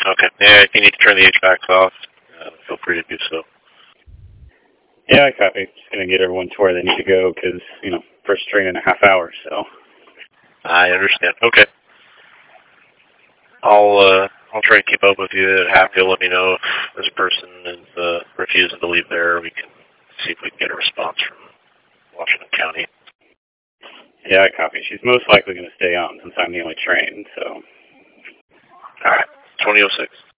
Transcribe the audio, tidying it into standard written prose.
Okay. Yeah, if you need to turn the HVACs off, feel free to do so. Yeah, I copy. Just going to get everyone to where they need to go because, first train in a half hour, so. I understand. Okay. I'll try to keep up with you at half. You'll let me know if this person is refusing to leave there. We can see if we can get a response from Washington County. Yeah, I copy. She's most likely going to stay on since I'm the only train, so. All right. 2006.